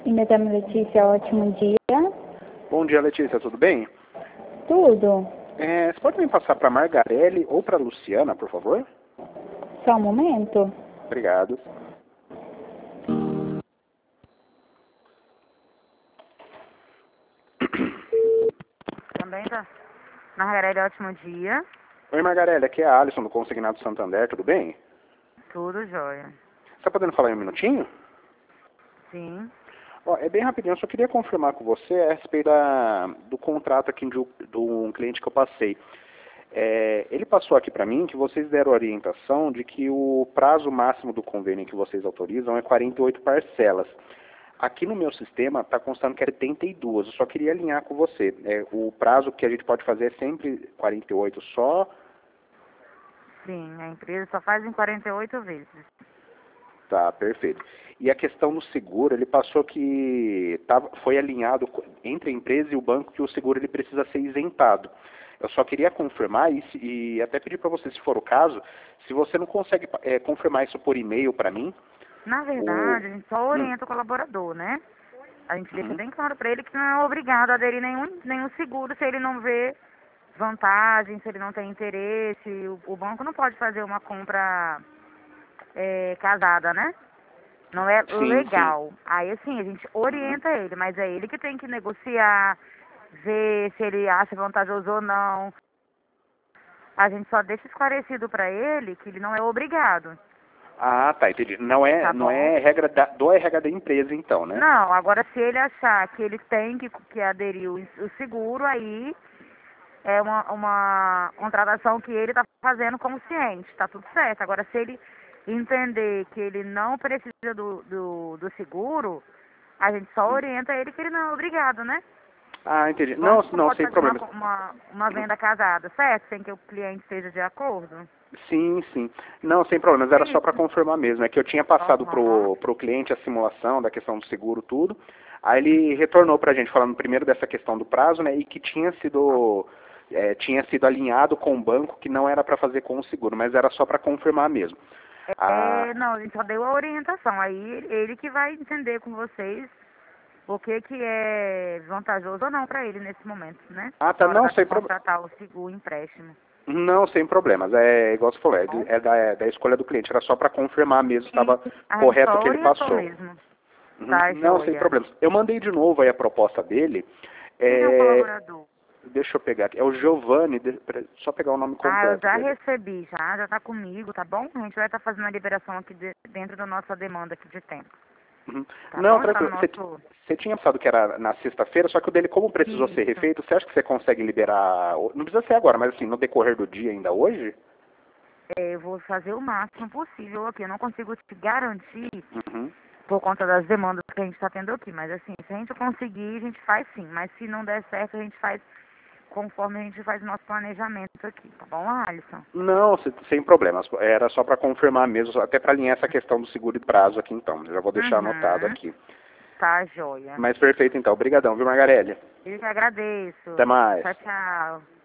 E Madame Letícia, ótimo dia. Bom dia, Letícia, tudo bem? Tudo. Você pode me passar para Margarelli ou para Luciana, por favor? Só um momento. Obrigado. Também tá. Margarelli, ótimo dia. Oi, Margarelli, aqui é a Alisson do Consignado Santander, tudo bem? Tudo jóia. Você está podendo falar em um minutinho? Sim. Ó, é bem rapidinho, eu só queria confirmar com você a respeito do contrato aqui de um cliente que eu passei. Ele passou aqui para mim que vocês deram orientação de que o prazo máximo do convênio que vocês autorizam é 48 parcelas. Aqui no meu sistema está constando que é 72, eu só queria alinhar com você. O prazo que a gente pode fazer é sempre 48 só? Sim, a empresa só faz em 48 vezes. Tá, perfeito. E a questão do seguro, ele passou que foi alinhado entre a empresa e o banco que o seguro ele precisa ser isentado. Eu só queria confirmar isso e até pedir para você, se for o caso, se você não consegue confirmar isso por e-mail para mim. Na verdade, a gente só orienta o colaborador, né? A gente deixa bem claro para ele que não é obrigado a aderir nenhum seguro se ele não vê vantagem, se ele não tem interesse. O banco não pode fazer uma compra casada, né? Não é legal. Sim. Aí, assim, a gente orienta ele, mas é ele que tem que negociar, ver se ele acha vantajoso ou não. A gente só deixa esclarecido para ele que ele não é obrigado. Ah, tá, entendi. Não é regra do RH da empresa, então, né? Não, agora se ele achar que ele tem que aderir o seguro, aí é uma contratação que ele está fazendo consciente, tá tudo certo. Agora, se ele entender que ele não precisa do seguro, a gente só orienta ele que ele não é obrigado, né? Ah, entendi. Não, Sem problema. Uma venda casada, certo? Sem que o cliente esteja de acordo. Sim. Não, sem problemas. Era só para confirmar mesmo. É que eu tinha passado pro cliente a simulação da questão do seguro, tudo. Aí ele retornou para a gente falando primeiro dessa questão do prazo, né? E que tinha sido alinhado com o banco que não era para fazer com o seguro, mas era só para confirmar mesmo. Não, a gente só deu a orientação. Aí ele que vai entender com vocês o que é vantajoso ou não para ele nesse momento, né? Ah, tá. Não, sem problema. Contratar o seguro, o empréstimo. Não, sem problemas. É igual você falou, da escolha do cliente. Era só para confirmar mesmo se estava correto o que ele passou. Mesmo. Tá, não, joia. sem problemas. Eu mandei de novo aí a proposta dele. Quem é o colaborador? Deixa eu pegar aqui. É o Giovanni. Só pegar o nome completo. Eu já dele. recebi, já tá comigo, tá bom? A gente vai estar fazendo a liberação aqui dentro da nossa demanda aqui de tempo. Tá não, bom? tranquilo. Você tinha pensado que era na sexta-feira, só que o dele, como precisou ser refeito, você acha que você consegue liberar? Não precisa ser agora, mas assim, no decorrer do dia ainda hoje? Eu vou fazer o máximo possível aqui. Eu não consigo te garantir por conta das demandas que a gente está tendo aqui. Mas assim, se a gente conseguir, a gente faz sim. Mas se não der certo, a gente faz conforme a gente faz o nosso planejamento aqui. Tá bom, Alisson? Não, sem problemas. Era só para confirmar mesmo, até para alinhar essa questão do seguro de prazo aqui então. Já vou deixar anotado aqui. Tá, joia. Mas perfeito então. Obrigadão, viu, Margarelli? Eu que agradeço. Até mais. Tchau, tchau.